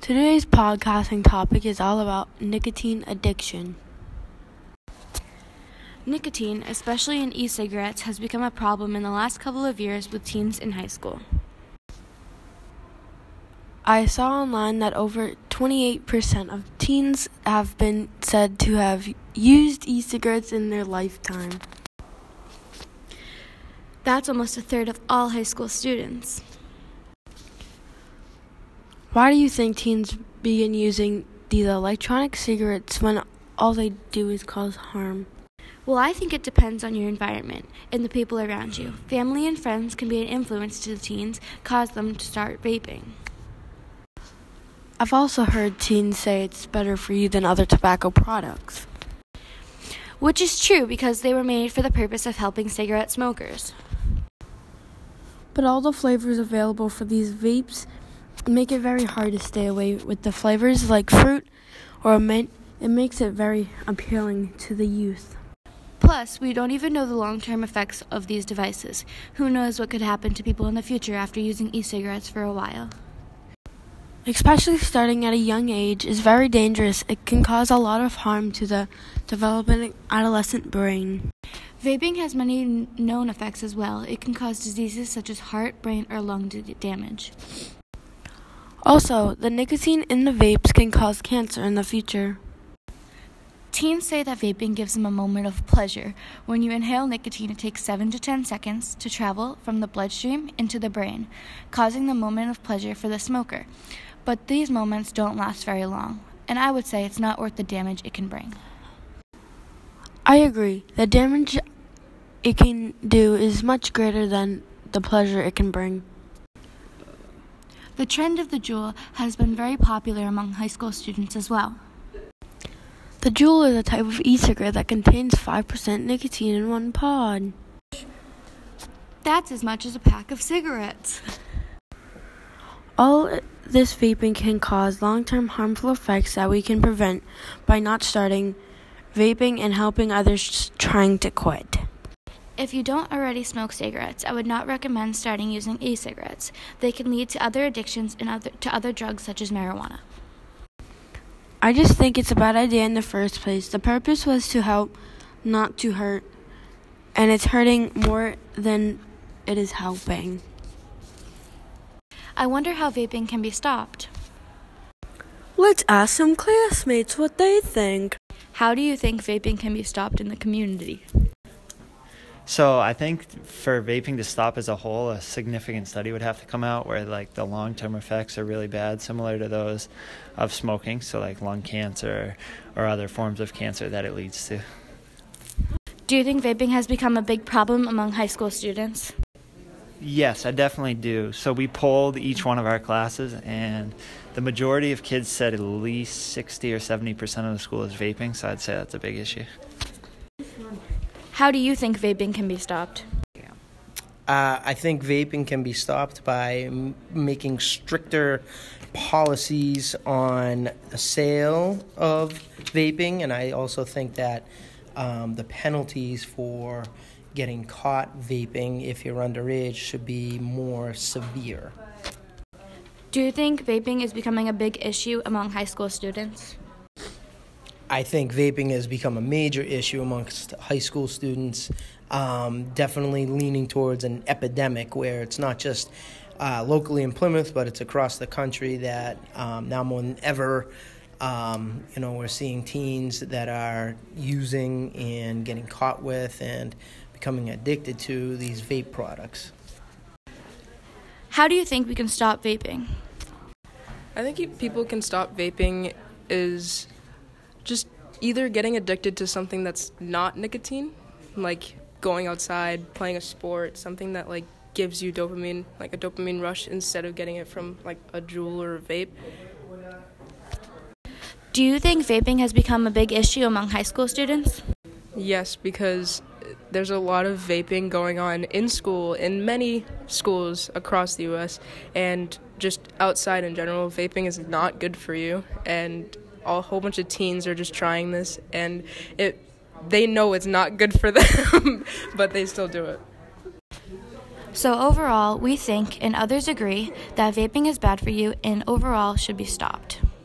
Today's podcasting topic is all about nicotine addiction. Nicotine, especially in e-cigarettes, has become a problem in the last couple of years with teens in high school. I saw online that over 28% of teens have been said to have used e-cigarettes in their lifetime. That's almost a third of all high school students. Why do you think teens begin using these electronic cigarettes when all they do is cause harm? Well, I think it depends on your environment and the people around you. Family and friends can be an influence to the teens, cause them to start vaping. I've also heard teens say it's better for you than other tobacco products. Which is true because they were made for the purpose of helping cigarette smokers. But all the flavors available for these vapes make it very hard to stay away with the flavors like fruit or mint. It makes it very appealing to the youth. Plus, we don't even know the long-term effects of these devices. Who knows what could happen to people in the future after using e-cigarettes for a while. Especially starting at a young age is very dangerous. It can cause a lot of harm to the developing adolescent brain. Vaping has many known effects as well. It can cause diseases such as heart, brain, or lung damage. Also, the nicotine in the vapes can cause cancer in the future. Teens say that vaping gives them a moment of pleasure. When you inhale nicotine, it takes 7 to 10 seconds to travel from the bloodstream into the brain, causing the moment of pleasure for the smoker. But these moments don't last very long, and I would say it's not worth the damage it can bring. I agree. The damage it can do is much greater than the pleasure it can bring. The trend of the Juul has been very popular among high school students as well. The Juul is a type of e-cigarette that contains 5% nicotine in one pod. That's as much as a pack of cigarettes. All this vaping can cause long-term harmful effects that we can prevent by not starting vaping and helping others trying to quit. If you don't already smoke cigarettes, I would not recommend starting using e-cigarettes. They can lead to other addictions and to other drugs such as marijuana. I just think it's a bad idea in the first place. The purpose was to help, not to hurt, and it's hurting more than it is helping. I wonder how vaping can be stopped. Let's ask some classmates what they think. How do you think vaping can be stopped in the community? So I think for vaping to stop as a whole, a significant study would have to come out where the long-term effects are really bad, similar to those of smoking, so like lung cancer or other forms of cancer that it leads to. Do you think vaping has become a big problem among high school students? Yes, I definitely do. So we polled each one of our classes, and the majority of kids said at least 60 or 70% of the school is vaping, so I'd say that's a big issue. How do you think vaping can be stopped? I think vaping can be stopped by making stricter policies on the sale of vaping, and I also think that the penalties for getting caught vaping if you're underage should be more severe. Do you think vaping is becoming a big issue among high school students? I think vaping has become a major issue amongst high school students, definitely leaning towards an epidemic where it's not just locally in Plymouth, but it's across the country that now more than ever, we're seeing teens that are using and getting caught with and becoming addicted to these vape products. How do you think we can stop vaping? I think people can stop vaping is just either getting addicted to something that's not nicotine, like going outside, playing a sport, something that gives you dopamine, like a dopamine rush, instead of getting it from a Juul or a vape. Do you think vaping has become a big issue among high school students? Yes, because there's a lot of vaping going on in school, in many schools across the U.S., and just outside in general. Vaping is not good for you, and a whole bunch of teens are just trying this, and they know it's not good for them, but they still do it. So overall, we think, and others agree, that vaping is bad for you and overall should be stopped.